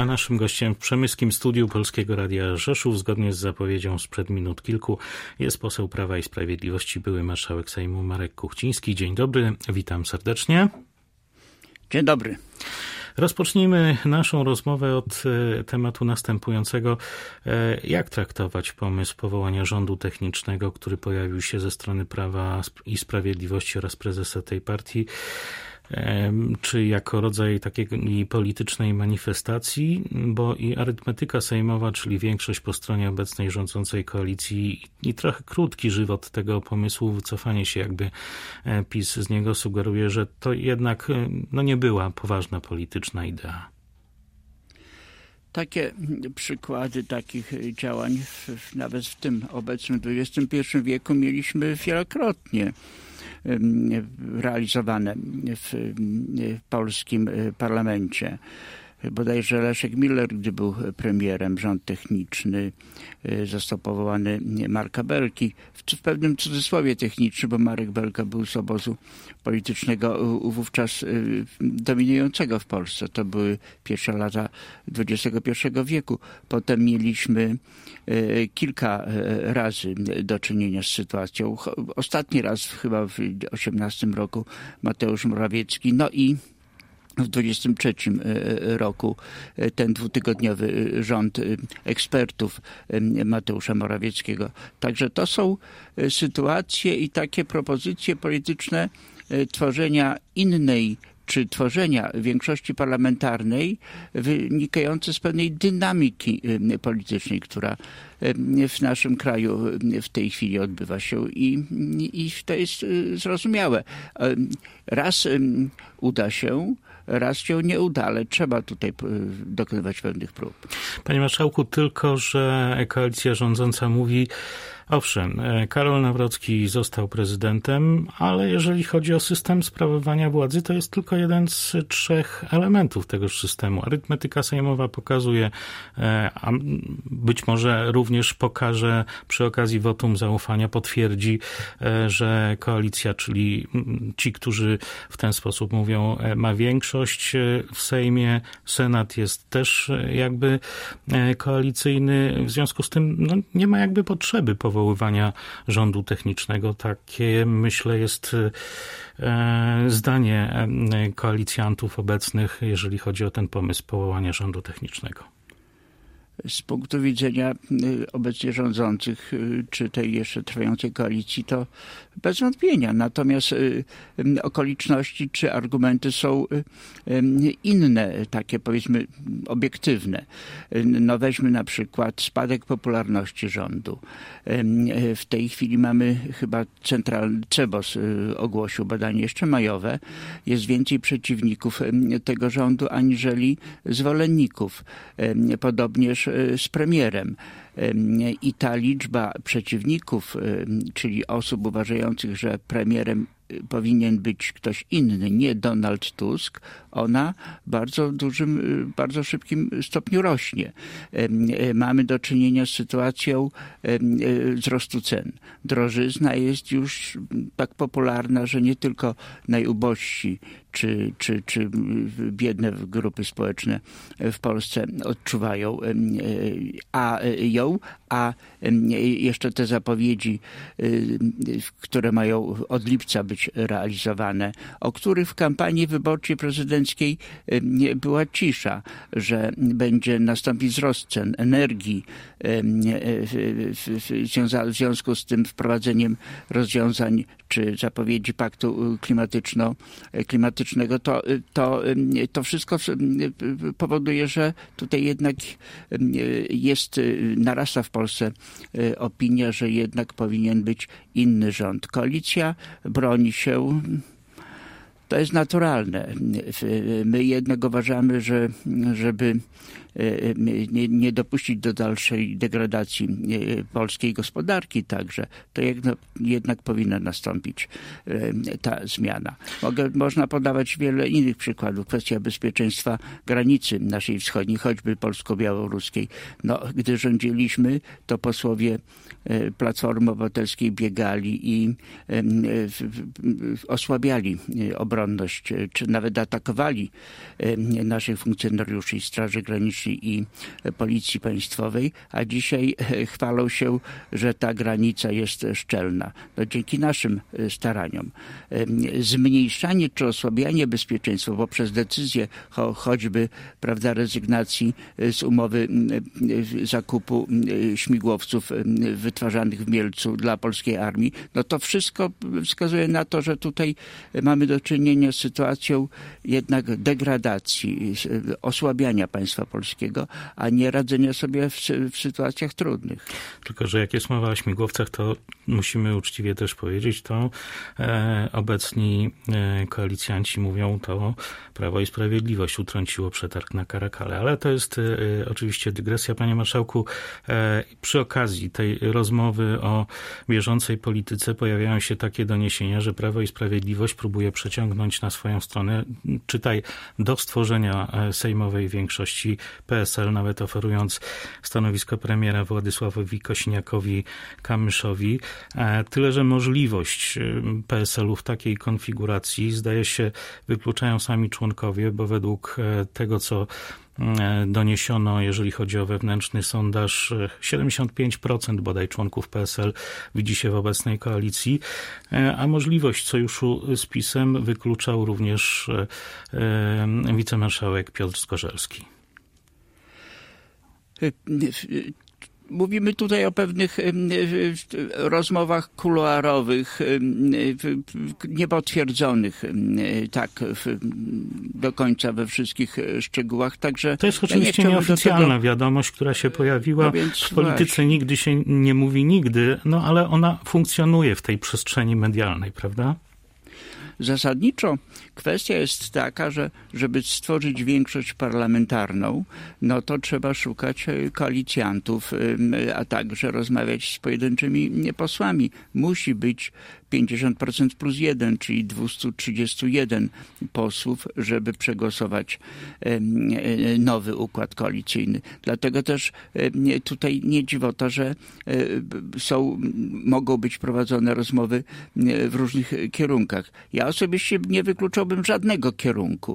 A naszym gościem w przemyskim studiu Polskiego Radia Rzeszów, zgodnie z zapowiedzią sprzed minut kilku, jest poseł Prawa i Sprawiedliwości, były marszałek Sejmu Marek Kuchciński. Dzień dobry, witam serdecznie. Dzień dobry. Rozpocznijmy naszą rozmowę od tematu następującego. Jak traktować pomysł powołania rządu technicznego, który pojawił się ze strony Prawa i Sprawiedliwości oraz prezesa tej partii? Czy jako rodzaj takiej politycznej manifestacji, bo i arytmetyka sejmowa, czyli większość po stronie obecnej rządzącej koalicji i trochę krótki żywot tego pomysłu, wycofanie się jakby PiS z niego sugeruje, że to jednak nie była poważna polityczna idea. Takie przykłady takich działań nawet w tym obecnym XXI wieku mieliśmy wielokrotnie realizowane w polskim parlamencie. Bodajże Leszek Miller, gdy był premierem, rząd techniczny, został powołany Marka Belki, w pewnym cudzysłowie techniczny, bo Marek Belka był z obozu politycznego wówczas dominującego w Polsce. To były pierwsze lata XXI wieku. Potem mieliśmy kilka razy do czynienia z sytuacją. Ostatni raz chyba w 2018 roku Mateusz Morawiecki, no i w 23 roku ten dwutygodniowy rząd ekspertów Mateusza Morawieckiego. Także to są sytuacje i takie propozycje polityczne tworzenia innej czy tworzenia większości parlamentarnej wynikające z pewnej dynamiki politycznej, która w naszym kraju w tej chwili odbywa się i to jest zrozumiałe. Raz uda się, raz się nie uda, ale trzeba tutaj dokonywać pewnych prób. Panie marszałku, tylko że koalicja rządząca mówi, owszem, Karol Nawrocki został prezydentem, ale jeżeli chodzi o system sprawowania władzy, to jest tylko jeden z 3 elementów tegoż systemu. Arytmetyka sejmowa pokazuje, a być może również pokaże przy okazji wotum zaufania, potwierdzi, że koalicja, czyli ci, którzy w ten sposób mówią, ma większość w Sejmie. Senat jest też jakby koalicyjny. W związku z tym nie ma jakby potrzeby powoływania rządu technicznego. Takie, myślę, jest zdanie koalicjantów obecnych, jeżeli chodzi o ten pomysł powołania rządu technicznego. Z punktu widzenia obecnie rządzących, czy tej jeszcze trwającej koalicji, to bez wątpienia. Natomiast okoliczności czy argumenty są inne, takie powiedzmy obiektywne. No weźmy na przykład spadek popularności rządu. W tej chwili mamy chyba CEBOS ogłosił badanie jeszcze majowe. Jest więcej przeciwników tego rządu aniżeli zwolenników. Podobnież z premierem. I ta liczba przeciwników, czyli osób uważających, że premierem powinien być ktoś inny, nie Donald Tusk, ona w bardzo szybkim stopniu rośnie. Mamy do czynienia z sytuacją wzrostu cen. Drożyzna jest już tak popularna, że nie tylko najubożsi czy biedne grupy społeczne w Polsce odczuwają a jeszcze te zapowiedzi, które mają od lipca być realizowane, o których w kampanii wyborczej prezydenckiej była cisza, że będzie nastąpić wzrost cen energii w związku z tym wprowadzeniem rozwiązań czy zapowiedzi paktu klimatycznego, to wszystko powoduje, że tutaj jednak narasta w Polsce opinia, że jednak powinien być inny rząd. Koalicja broni się. To jest naturalne. My jednak uważamy, żeby nie dopuścić do dalszej degradacji polskiej gospodarki także, to jednak powinna nastąpić ta zmiana. Można podawać wiele innych przykładów. Kwestia bezpieczeństwa granicy naszej wschodniej, choćby polsko-białoruskiej. Gdy rządziliśmy, to posłowie Platformy Obywatelskiej biegali i osłabiali obronność, czy nawet atakowali naszych funkcjonariuszy i Straży Granicznej Policji i Policji Państwowej, a dzisiaj chwalą się, że ta granica jest szczelna. No, dzięki naszym staraniom. Zmniejszanie czy osłabianie bezpieczeństwa poprzez decyzję choćby, prawda, rezygnacji z umowy zakupu śmigłowców wytwarzanych w Mielcu dla polskiej armii, no to wszystko wskazuje na to, że tutaj mamy do czynienia z sytuacją jednak degradacji, osłabiania państwa polskiego, a nie radzenia sobie w sytuacjach trudnych. Tylko że jak jest mowa o śmigłowcach, to musimy uczciwie też powiedzieć, to obecni koalicjanci mówią, to Prawo i Sprawiedliwość utrąciło przetarg na Caracale. Ale to jest oczywiście dygresja, panie marszałku. Przy okazji tej rozmowy o bieżącej polityce pojawiają się takie doniesienia, że Prawo i Sprawiedliwość próbuje przeciągnąć na swoją stronę, czytaj, do stworzenia sejmowej większości PSL, nawet oferując stanowisko premiera Władysławowi Kosiniakowi-Kamyszowi. Tyle, że możliwość PSL-u w takiej konfiguracji, zdaje się, wykluczają sami członkowie, bo według tego, co doniesiono, jeżeli chodzi o wewnętrzny sondaż, 75% bodaj członków PSL widzi się w obecnej koalicji, a możliwość sojuszu z PiS-em wykluczał również wicemarszałek Piotr Zgorzelski. Mówimy tutaj o pewnych rozmowach kuluarowych, niepotwierdzonych tak do końca we wszystkich szczegółach. Także to jest oczywiście nieoficjalna wiadomość, która się pojawiła. No więc w polityce właśnie nigdy się nie mówi nigdy, no ale ona funkcjonuje w tej przestrzeni medialnej, prawda? Zasadniczo kwestia jest taka, że żeby stworzyć większość parlamentarną, no to trzeba szukać koalicjantów, a także rozmawiać z pojedynczymi posłami. Musi być 50% plus 1, czyli 231 posłów, żeby przegłosować nowy układ koalicyjny. Dlatego też tutaj nie dziwota, że mogą być prowadzone rozmowy w różnych kierunkach. Ja osobiście nie wykluczałbym żadnego kierunku.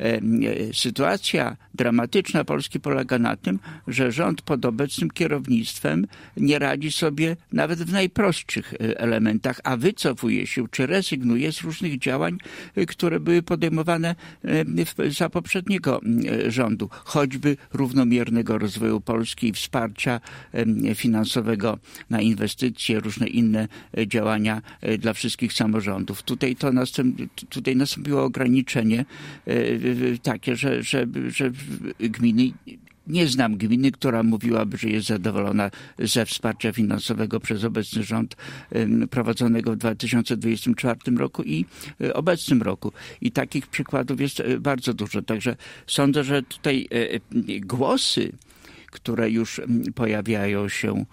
Sytuacja dramatyczna Polski polega na tym, że rząd pod obecnym kierownictwem nie radzi sobie nawet w najprostszych elementach, a wycofuje się czy rezygnuje z różnych działań, które były podejmowane za poprzedniego rządu. Choćby równomiernego rozwoju Polski i wsparcia finansowego na inwestycje, różne inne działania dla wszystkich samorządów. Tutaj nastąpiło ograniczenie takie, że gminy, nie znam gminy, która mówiłaby, że jest zadowolona ze wsparcia finansowego przez obecny rząd prowadzonego w 2024 roku i obecnym roku. I takich przykładów jest bardzo dużo. Także sądzę, że tutaj głosy, które już pojawiają się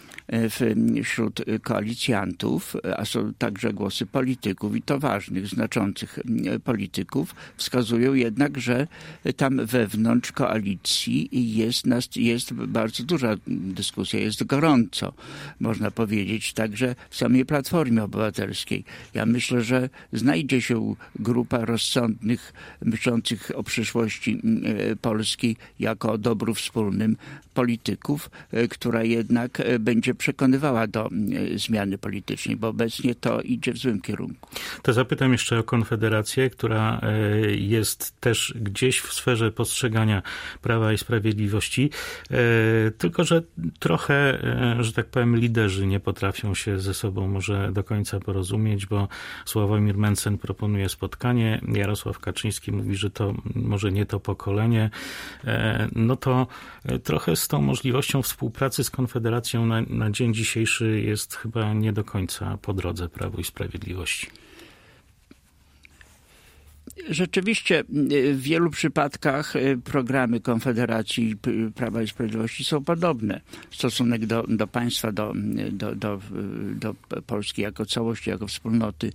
wśród koalicjantów, a są także głosy polityków i to ważnych, znaczących polityków, wskazują jednak, że tam wewnątrz koalicji jest bardzo duża dyskusja, jest gorąco, można powiedzieć, także w samej Platformie Obywatelskiej. Ja myślę, że znajdzie się grupa rozsądnych, myślących o przyszłości Polski jako o dobru wspólnym polityków, która jednak będzie przekonywała do zmiany politycznej, bo obecnie to idzie w złym kierunku. To zapytam jeszcze o Konfederację, która jest też gdzieś w sferze postrzegania Prawa i Sprawiedliwości, tylko że trochę, że tak powiem, liderzy nie potrafią się ze sobą może do końca porozumieć, bo Sławomir Mencen proponuje spotkanie, Jarosław Kaczyński mówi, że to może nie to pokolenie, no to trochę z tą możliwością współpracy z Konfederacją na dzień dzisiejszy jest chyba nie do końca po drodze Prawu i Sprawiedliwości. Rzeczywiście w wielu przypadkach programy Konfederacji Prawa i Sprawiedliwości są podobne. Stosunek do państwa, do Polski jako całości, jako wspólnoty,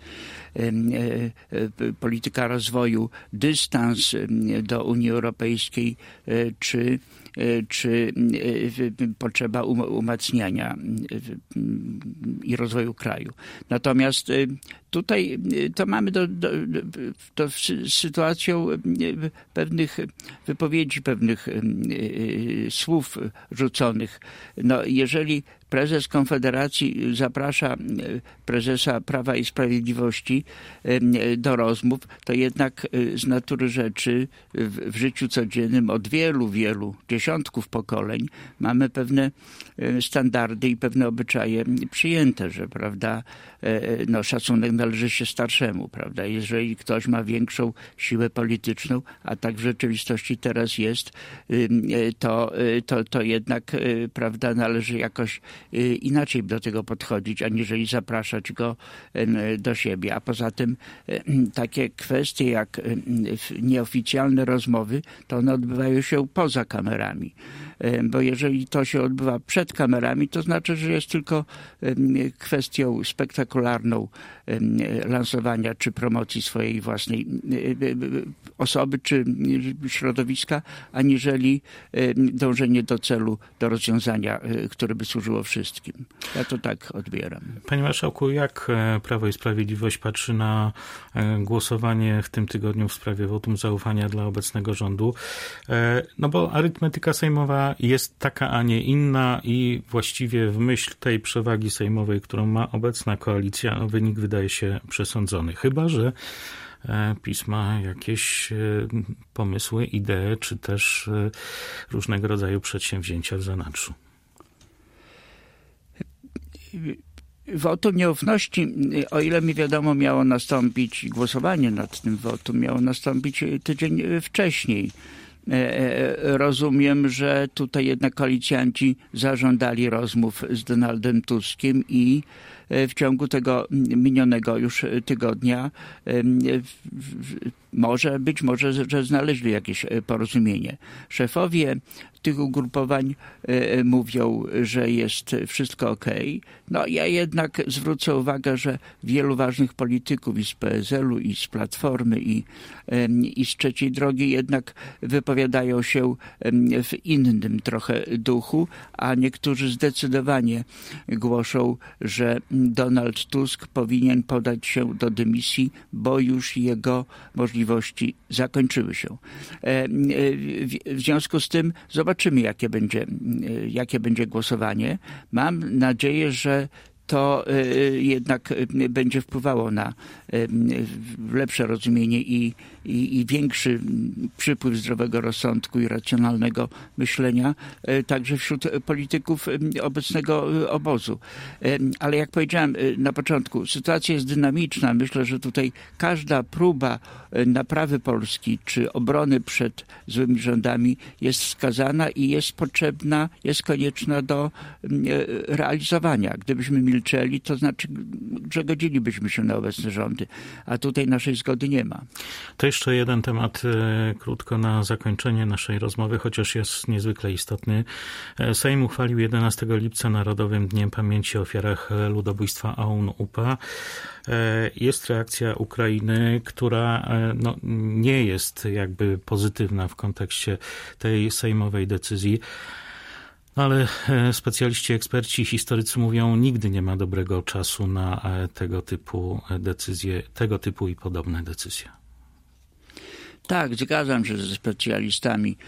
polityka rozwoju, dystans do Unii Europejskiej czy czy potrzeba umacniania i rozwoju kraju. Natomiast tutaj to mamy do sytuacją pewnych wypowiedzi, pewnych słów rzuconych. No, jeżeli prezes Konfederacji zaprasza prezesa Prawa i Sprawiedliwości do rozmów, to jednak z natury rzeczy w życiu codziennym od wielu dziesiątków pokoleń mamy pewne standardy i pewne obyczaje przyjęte, że prawda, no, szacunek należy się starszemu, prawda? Jeżeli ktoś ma większą siłę polityczną, a tak w rzeczywistości teraz jest, to jednak, prawda, należy jakoś inaczej do tego podchodzić, aniżeli zapraszać go do siebie. A poza tym takie kwestie jak nieoficjalne rozmowy, to one odbywają się poza kamerami. Bo jeżeli to się odbywa przed kamerami, to znaczy, że jest tylko kwestią spektakularną lansowania czy promocji swojej własnej osoby czy środowiska, aniżeli dążenie do celu, do rozwiązania, które by służyło wszystkim. Ja to tak odbieram. Panie marszałku, jak Prawo i Sprawiedliwość patrzy na głosowanie w tym tygodniu w sprawie wotum zaufania dla obecnego rządu? No bo arytmetyka sejmowa jest taka, a nie inna i właściwie w myśl tej przewagi sejmowej, którą ma obecna koalicja, wynik wydaje się przesądzony. Chyba że PiS ma jakieś pomysły, idee, czy też różnego rodzaju przedsięwzięcia w zanadrzu. Wotum nieufności, o ile mi wiadomo, miało nastąpić, głosowanie nad tym wotum miało nastąpić tydzień wcześniej. Rozumiem, że tutaj jednak koalicjanci zażądali rozmów z Donaldem Tuskiem i w ciągu tego minionego już tygodnia być może, że znaleźli jakieś porozumienie. Szefowie tych ugrupowań mówią, że jest wszystko okej. No ja jednak zwrócę uwagę, że wielu ważnych polityków i z PSL-u, i z Platformy, i z Trzeciej Drogi jednak wypowiadają się w innym trochę duchu, a niektórzy zdecydowanie głoszą, że Donald Tusk powinien podać się do dymisji, bo już jego możliwości zakończyły się. W związku z tym zobaczymy, jakie będzie głosowanie. Mam nadzieję, że to jednak będzie wpływało na lepsze rozumienie i większy przypływ zdrowego rozsądku i racjonalnego myślenia także wśród polityków obecnego obozu. Ale jak powiedziałem na początku, sytuacja jest dynamiczna. Myślę, że tutaj każda próba naprawy Polski czy obrony przed złymi rządami jest wskazana i jest potrzebna, jest konieczna do realizowania. Gdybyśmy milczeli, to znaczy, że godzilibyśmy się na obecne rządy, a tutaj naszej zgody nie ma. To jeszcze jeden temat krótko na zakończenie naszej rozmowy, chociaż jest niezwykle istotny. Sejm uchwalił 11 lipca Narodowym Dniem Pamięci o ofiarach ludobójstwa OUN-UPA. Jest reakcja Ukrainy, która nie jest jakby pozytywna w kontekście tej sejmowej decyzji. Ale specjaliści, eksperci, historycy mówią, nigdy nie ma dobrego czasu na tego typu decyzje, tego typu i podobne decyzje. Tak, zgadzam się ze specjalistami.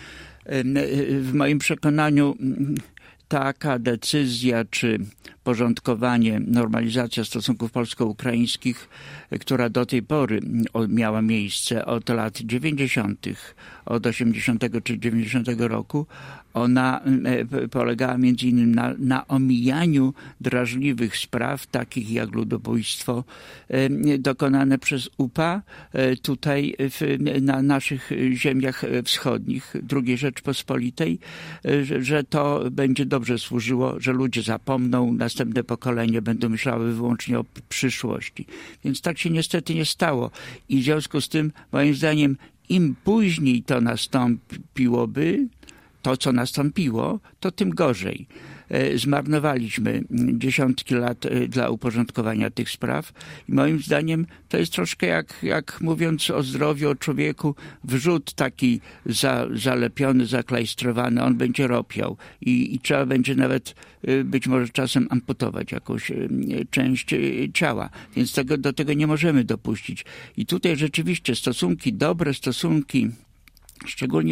W moim przekonaniu taka decyzja czy porządkowanie, normalizacja stosunków polsko-ukraińskich, która do tej pory miała miejsce od lat 90., od 80. czy 90. roku, ona polegała między innymi na omijaniu drażliwych spraw, takich jak ludobójstwo dokonane przez UPA tutaj na naszych ziemiach wschodnich II Rzeczpospolitej, że to będzie dobrze służyło, że ludzie zapomną, następne pokolenie będą myślały wyłącznie o przyszłości. Więc tak się niestety nie stało. I w związku z tym, moim zdaniem, im później to nastąpiłoby, to co nastąpiło, to tym gorzej. zmarnowaliśmy dziesiątki lat dla uporządkowania tych spraw i moim zdaniem to jest troszkę jak mówiąc o zdrowiu, o człowieku, wrzód taki zalepiony, zaklajstrowany, on będzie ropiał i trzeba będzie nawet być może czasem amputować jakąś część ciała, więc do tego nie możemy dopuścić. I tutaj rzeczywiście dobre stosunki, szczególnie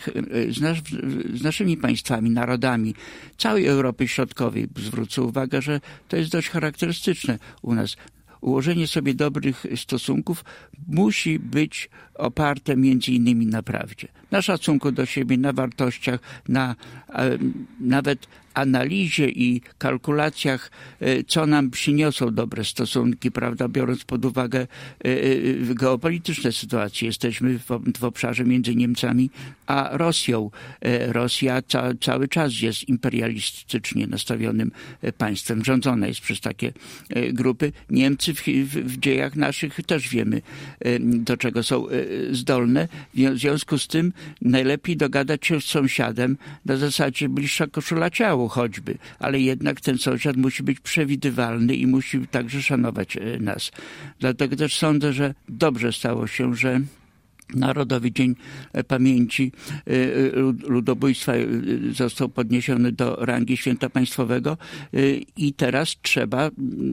z naszymi państwami, narodami całej Europy Środkowej. Zwrócę uwagę, że to jest dość charakterystyczne u nas. Ułożenie sobie dobrych stosunków musi być oparte między innymi na prawdzie, na szacunku do siebie, na wartościach, na nawet analizie i kalkulacjach, co nam przyniosą dobre stosunki, prawda, biorąc pod uwagę geopolityczne sytuacje. Jesteśmy w obszarze między Niemcami a Rosją. Rosja cały czas jest imperialistycznie nastawionym państwem. Rządzona jest przez takie grupy. Niemcy w dziejach naszych też wiemy, do czego są zdolne. W związku z tym najlepiej dogadać się z sąsiadem na zasadzie bliższa koszula ciału choćby, ale jednak ten sąsiad musi być przewidywalny i musi także szanować nas. Dlatego też sądzę, że dobrze stało się, że Narodowy Dzień Pamięci Ludobójstwa został podniesiony do rangi święta państwowego i teraz trzeba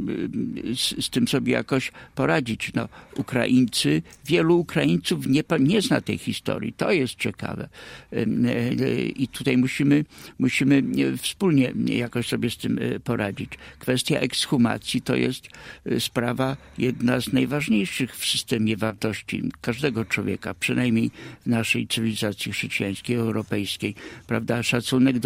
z tym sobie jakoś poradzić. Wielu Ukraińców nie zna tej historii. To jest ciekawe. I tutaj musimy wspólnie jakoś sobie z tym poradzić. Kwestia ekshumacji to jest sprawa jedna z najważniejszych w systemie wartości każdego człowieka, przynajmniej w naszej cywilizacji chrześcijańskiej, europejskiej, prawda? Szacunek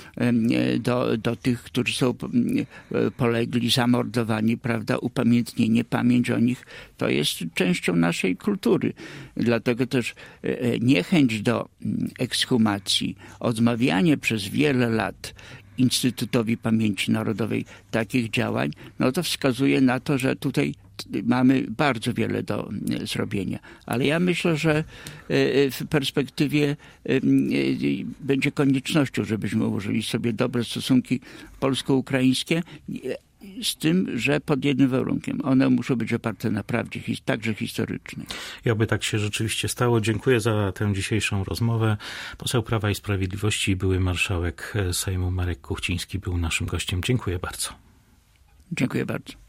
do tych, którzy są polegli, zamordowani, prawda? Upamiętnienie, pamięć o nich, to jest częścią naszej kultury. Dlatego też niechęć do ekshumacji, odmawianie przez wiele lat Instytutowi Pamięci Narodowej takich działań, to wskazuje na to, że tutaj mamy bardzo wiele do zrobienia. Ale ja myślę, że w perspektywie będzie koniecznością, żebyśmy ułożyli sobie dobre stosunki polsko-ukraińskie, z tym, że pod jednym warunkiem. One muszą być oparte na prawdzie, także historycznej. I oby tak się rzeczywiście stało. Dziękuję za tę dzisiejszą rozmowę. Poseł Prawa i Sprawiedliwości i były marszałek Sejmu Marek Kuchciński był naszym gościem. Dziękuję bardzo. Dziękuję bardzo.